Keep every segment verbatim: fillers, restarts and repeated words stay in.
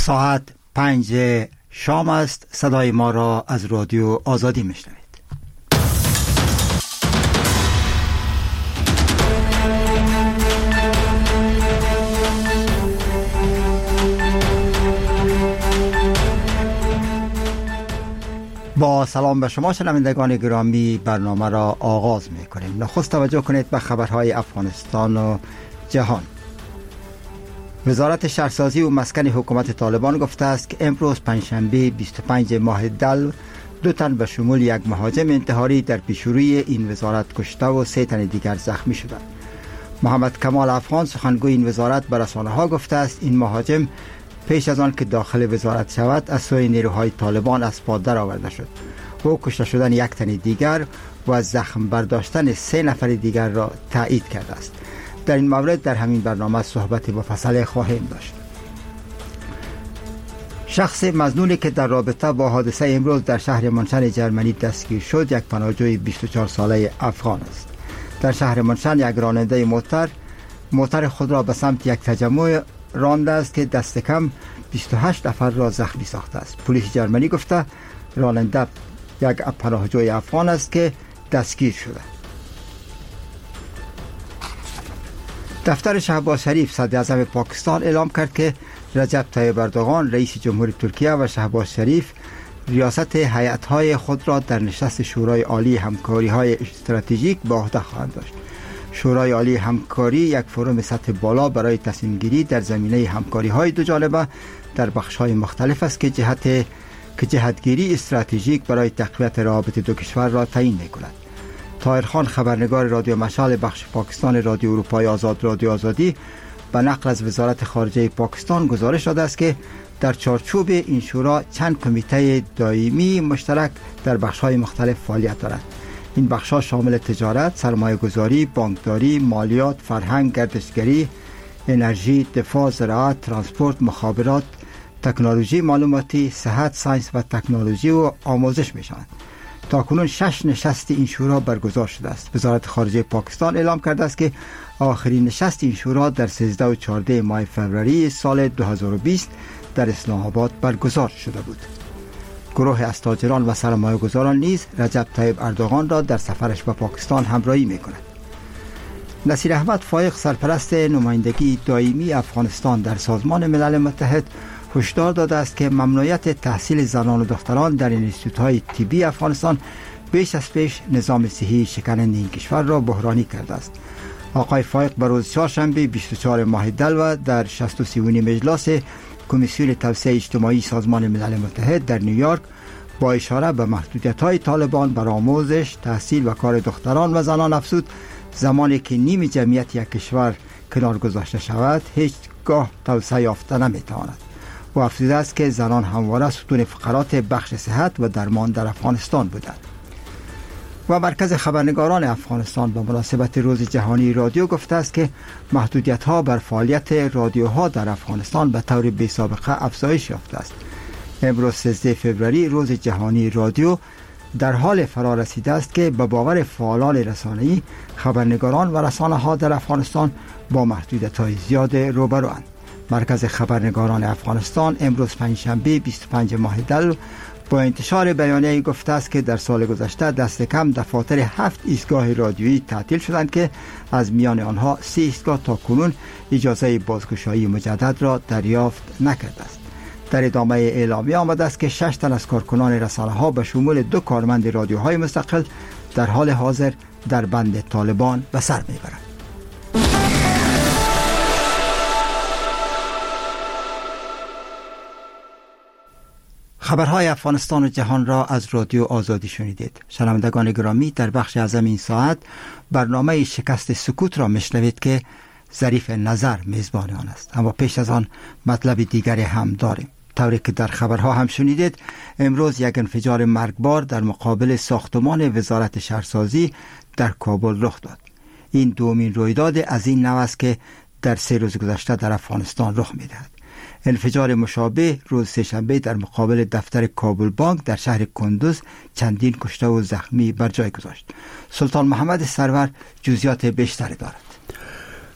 ساعت پنج شام است. صدای ما را از رادیو آزادی میشنوید. با سلام به شما شنوندگان گرامی، برنامه را آغاز می‌کنیم. نخست توجه کنید به خبرهای افغانستان و جهان. وزارت شهرسازی و مسکن حکومت طالبان گفته است که امروز پنجشنبه بیست و پنج ماه دل دو تن به شمول یک مهاجم انتحاری در پیشروی این وزارت کشته و سه تن دیگر زخمی شدند. محمد کمال افغان سخنگوی این وزارت به رسانه‌ها گفته است این مهاجم پیش از آن که داخل وزارت شود از سوی نیروهای طالبان از پا در آورده شد. او کشته شدن یک تن دیگر و از زخم برداشتن سه نفر دیگر را تایید کرده است. در این مورد در همین برنامه صحبت مفصل خواهیم داشت. شخص مظنونی که در رابطه با حادثه امروز در شهر منشن جرمنی دستگیر شد یک پناهجوی بیست و چهار ساله افغان است. در شهر منشن یک راننده موتر موتر خود را به سمت یک تجمع رانده است که دست کم بیست و هشت نفر را زخمی ساخته است. پلیس جرمنی گفته راننده یک پناهجوی افغان است که دستگیر شده. دفتر شهباز شریف صدر اعظم پاکستان اعلام کرد که رجب طیب اردوغان رئیس جمهوری ترکیه و شهباز شریف ریاست هیئت‌های خود را در نشست شورای عالی همکاری‌های استراتژیک به عهده خواهند داشت. شورای عالی همکاری یک فروم سطح بالا برای تصمیم گیری در زمینه همکاری‌های دو جانبه در بخش‌های مختلف است که جهت که جهتگیری استراتژیک برای تقویت روابط دو کشور را تعیین می‌کند. طاهر خان خبرنگار رادیو مشعل بخش پاکستان رادیو اروپای آزاد رادیو آزادی به نقل از وزارت خارجه پاکستان گزارش داده است که در چارچوب این شورا چند کمیته دائمی مشترک در بخش‌های مختلف فعالیت دارند. این بخش‌ها شامل تجارت، سرمایه‌گذاری، بانکداری، مالیات، فرهنگ، گردشگری، انرژی، دفاع، زراعت، ترانسپورت، مخابرات، تکنولوژی معلوماتی، صحت، ساینس و تکنولوژی و آموزش می‌شوند. تاکنون شش نشست این شورا برگزار شده است. وزارت خارجه پاکستان اعلام کرده است که آخرین نشست این شورا در سیزده و چهارده ماه فوریه سال دو هزار و بیست در اسلام آباد برگزار شده بود. گروه از تاجران و سرمایه‌گذاران نیز رجب طیب اردوغان را در سفرش به پاکستان همراهی می‌کند. نصیر احمد فایق سرپرست نمایندگی دائمی افغانستان در سازمان ملل متحد هشدار داده است که ممنوعیت تحصیل زنان و دختران در انستیتوت‌های طبی افغانستان بیش از پیش نظام صحی شکننده این کشور را بحرانی کرده است. آقای فایق به روز چهارشنبه بیست و چهارم ماه دلو در شصت و سومین اجلاس کمیسیون توسعه اجتماعی سازمان ملل متحد در نیویورک با اشاره به محدودیت‌های طالبان بر آموزش، تحصیل و کار دختران و زنان افزود زمانی که نیم جمعیت یک کشور کنار گذاشته شود هیچگاه توسعه یافته نمی‌تواند. و افزوده است که زنان همواره ستون فقرات بخش صحت و درمان در افغانستان بودند. و مرکز خبرنگاران افغانستان به مناسبت روز جهانی رادیو گفته است که محدودیت‌ها بر فعالیت رادیوها در افغانستان به طور بی‌سابقه افزایش یافته است. امروز سیزده فوریه روز جهانی رادیو در حال فرا رسیده است که به باور فعالان رسانه‌ای خبرنگاران و رسانه‌ها در افغانستان با محدودیت‌های زیاد روبروند. مرکز خبرنگاران افغانستان امروز پنجشنبه بیست و پنج ماه دل با انتشار بیانیه‌ای گفته است که در سال گذشته دست کم دفاتر هفت ایستگاه رادیویی تعطیل شدند که از میان آنها سه ایستگاه تا کنون اجازه بازگشایی مجدد را دریافت نکرده است. در ادامه اعلامیه آمده است که شش تن از کارکنان رسانه‌ها به شمول دو کارمند رادیوهای مستقل در حال حاضر در بند طالبان به سر میبرند. خبرهای افغانستان و جهان را از رادیو آزادی شنیدید. شنوندگان گرامی، در بخش اعظم این ساعت برنامه شکست سکوت را میشنوید که ظریف نظر میزبان آن است. اما پیش از آن مطلب دیگری هم داریم. طوری که در خبرها هم شنیدید امروز یک انفجار مرگبار در مقابل ساختمان وزارت شهرسازی در کابل رخ داد. این دومین رویداد از این نوع است که در سه روز گذشته در افغانستان رخ میدهد. انفجار مشابه روز سه‌شنبه در مقابل دفتر کابل بانک در شهر کندوز چندین کشته و زخمی بر جای گذاشت. سلطان محمد سرور جزئیات بیشتری دارد.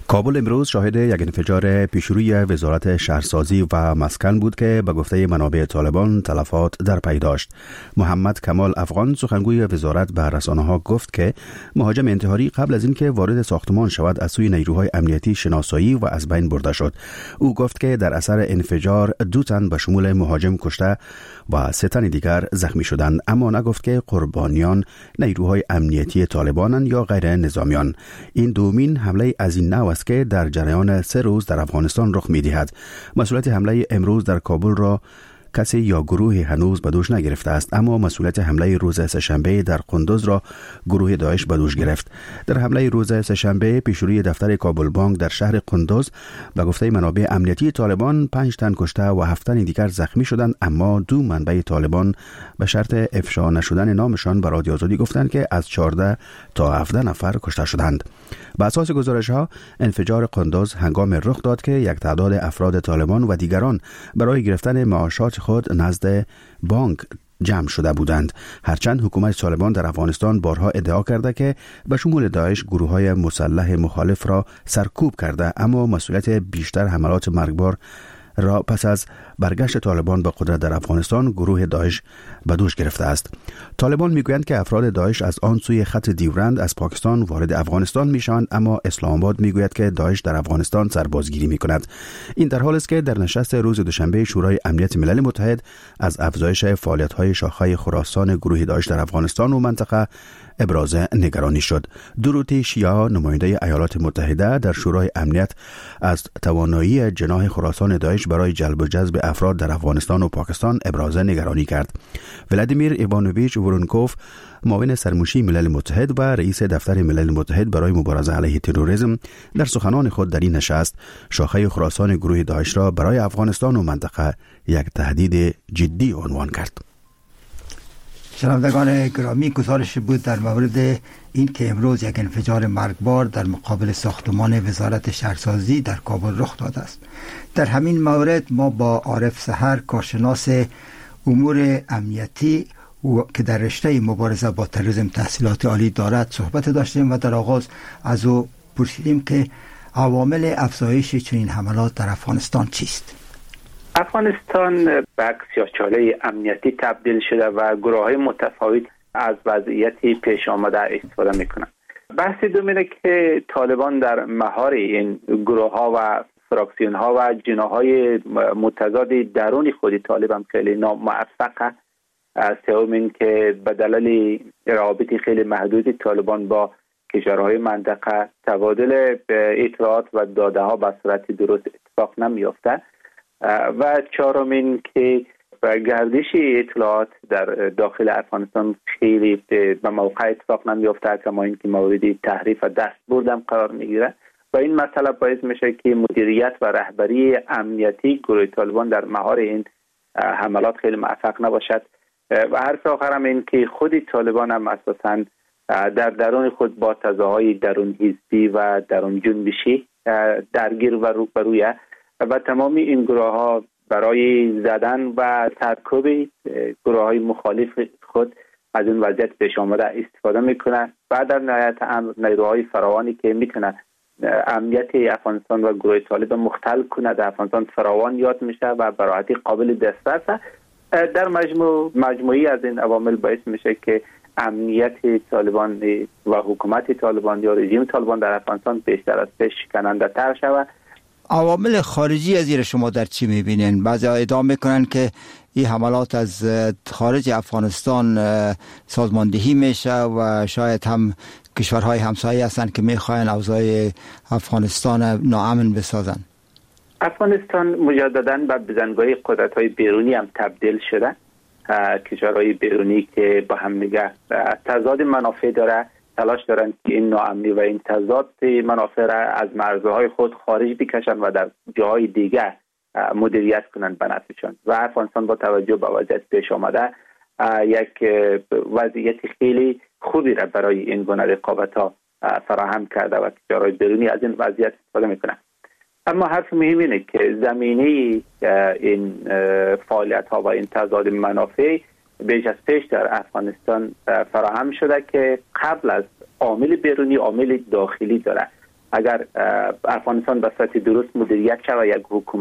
کابل امروز شاهد یک انفجار پیشروی وزارت شهرسازی و مسکن بود که به گفته منابع طالبان تلفات در پی داشت. محمد کمال افغان سخنگوی وزارت به رسانه‌ها گفت که مهاجم انتحاری قبل از اینکه وارد ساختمان شود از سوی نیروهای امنیتی شناسایی و از بین برده شد. او گفت که در اثر انفجار دو تن به شمول مهاجم کشته و سه تن دیگر زخمی شدند، اما نگفت که قربانیان نیروهای امنیتی طالبانند یا غیر نظامیان. این دومین حمله از این نوع است که در جریان سه روز در افغانستان رخ می‌دهد. مسئولیت حمله امروز در کابل را کسی یا گروهی هنوز به دوش نگرفته است، اما مسئولیت حمله روز سه‌شنبه در قندوز را گروه داعش به دوش گرفت. در حمله روز سه‌شنبه پیشروی دفتر کابل بانک در شهر قندوز به گفته منابع امنیتی طالبان پنج تن کشته و هفت تن دیگر زخمی شدند، اما دو منبع طالبان به شرط افشا نشدن نامشان به رادیو آزادی گفتند که از چهارده تا هفده نفر کشته شدند. بر اساس گزارش‌ها انفجار قندوز هنگام رخ داد که یک تعداد افراد طالبان و دیگران برای گرفتن معاشات خود نزد بانک جمع شده بودند. هرچند حکومت طالبان در افغانستان بارها ادعا کرده که به شمول داعش گروه‌های مسلح مخالف را سرکوب کرده، اما مسئولیت بیشتر حملات مرگبار را پس از برگشت طالبان به قدرت در افغانستان گروه داعش به دوش گرفته است. طالبان میگویند که افراد داعش از آن سوی خط دیورند از پاکستان وارد افغانستان میشوند، اما اسلام آباد میگوید که داعش در افغانستان سربازگیری میکند. این در حالی است که در نشست روز دوشنبه شورای امنیت ملل متحد از افزایش فعالیت‌های شاخه خراسان گروه داعش در افغانستان و منطقه ابراز نگرانی شد. دوروتی شیا نماینده ایالات متحده در شورای امنیت از توانایی جناح خراسان داعش برای جلب و جذب افراد در افغانستان و پاکستان ابراز نگرانی کرد. ولادیمیر ایوانوویچ ورونکوف معاون سرموشی ملل متحد و رئیس دفتر ملل متحد برای مبارزه علیه تروریسم در سخنان خود در این نشست شاخه خراسان گروه داعش را برای افغانستان و منطقه یک تهدید جدی عنوان کرد. شنوندگان گرامی، گزارش بود در مورد این که امروز یک انفجار مرگبار در مقابل ساختمان وزارت شهرسازی در کابل رخ داده است. در همین مورد ما با عارف سحر کارشناس امور امنیتی و که در رشته مبارزه با تروریسم تحصیلات عالی دارد صحبت داشتیم و در آغاز از او پرسیدیم که عوامل افزایش چنین حملات در افغانستان چیست؟ افغانستان به سیاه‌چاله امنیتی تبدیل شده و گروه‌های متفاوت از وضعیتی پیش آمده استفاده میکنند. بحث دوم اینه که طالبان در مهار این گروه‌ها و فراکسیون‌ها و جناح‌های متضاد درون خود طالبان خیلی ناموفقه. سوم این که به دلیل روابط خیلی محدود طالبان با کشورهای منطقه تبادل اطلاعات و داده‌ها به صورت درست اتفاق نمی‌یافته. و چهارمین که گردش اطلاعات در داخل افغانستان خیلی به موقع اتفاق نمیافته، کما اینکه موردی تحریف و دست بردم قرار میگیره و این مسئله باعث میشه که مدیریت و رهبری امنیتی گروه طالبان در مهار این حملات خیلی موفق نباشد. و حرف آخرم این که خود طالبان هم اساساً در درون خود با تضادهای درون حزبی و درون جنبشی درگیر و روبرویه و تمامی این گروه ها برای زدن و سرکوب گروه های مخالف خود از این وضعیت پیش آمده استفاده میکنه و در نهایت نیروهای فراوانی که میتونه امنیت افغانستان و گروه طالب مختل کنه در افغانستان فراوان یاد میشه و به راحتی قابل دسترسه. در مجموع مجموعی از این عوامل باعث میشه که امنیت طالبان و حکومت طالبان یا رژیم طالبان در افغانستان بیشتر از پیش شکننده تر شود. عوامل خارجی از زیر شما در چی میبینین؟ بعضی ادعا میکنن که این حملات از خارج افغانستان سازماندهی میشه و شاید هم کشورهای همسایه هستند که میخواین اوضاع افغانستان ناامن بسازن. افغانستان مجددا به بزنگاه قدرت‌های بیرونی هم تبدیل شده. کشورهای بیرونی که با هم دیگه تضاد منافع داره تلاش دارند که این ناامنی و این تضاد منافع را از مرزهای خود خارج بکشند و در جاهای دیگه مدیریت کنند به نفعشان. و افغانستان با توجه به وضعیت پیش آمده یک وضعیت خیلی خوبی را برای این گونه رقابت‌ها فراهم کرده و کشورهای بیرونی از این وضعیت استفاده میکنند. اما حرف مهم اینه که زمینه این فعالیت‌ها و این تضاد منافع بیش از پیش در افغانستان فراهم شده که قبل از عامل بیرونی عامل داخلی داره. اگر افغانستان به صورت درست مدیریت شود، یک حکومت